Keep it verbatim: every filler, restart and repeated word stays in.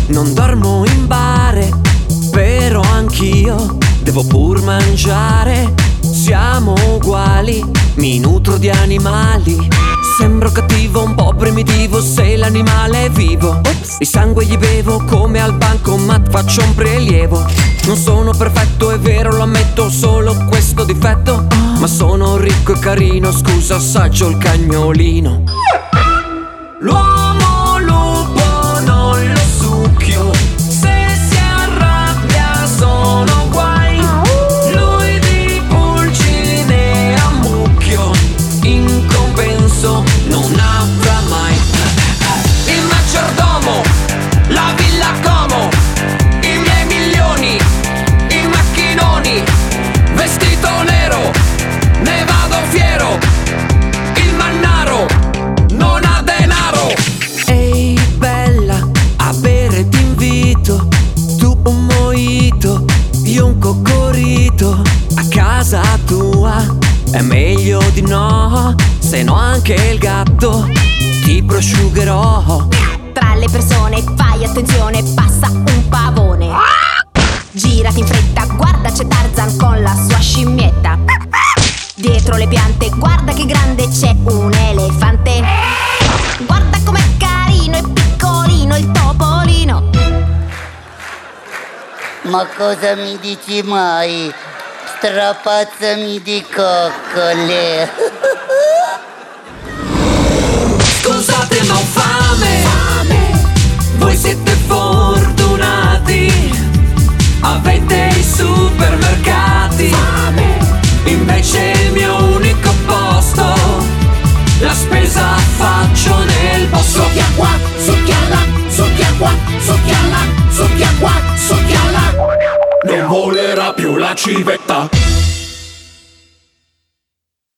Non dormo in bare, però anch'io devo pur mangiare. Siamo uguali, mi nutro di animali. Sembro cattivo, un po' primitivo se l'animale è vivo. Ops. Il sangue gli bevo come al bancomat, faccio un prelievo. Non sono perfetto, è vero, lo ammetto, ho solo questo difetto. Ma sono ricco e carino, scusa, assaggio il cagnolino. L'uomo lupo non lo succhio, se si arrabbia sono guai. Lui di pulci ne ha mucchio, in compenso non avrà mai. Il maggiordomo, la villa Como, i miei milioni, i macchinoni, vestito nero, ne vado fiero. Il mannaro non ha denaro. Ehi bella, a bere t'invito, tu un mojito, io un coccorito. A casa tua è meglio di no, se no anche il gatto ti prosciugherò. Tra le persone fai attenzione, passa un pavone. Girati in fretta, guarda c'è Tarzan con la sua scimmietta. Dietro le piante, guarda che grande c'è un elefante. Guarda com'è carino e piccolino il topolino. Ma cosa mi dici mai? Strapazzami di coccole. Scusate ma ho fame, fame. Voi siete fortunati, avete i supermercati, fame. Invece il mio unico posto, la spesa faccio nel bosco. Succhia qua, succhia là, succhia qua, succhia là, succhia qua, succhia là. Non volerà più la civetta.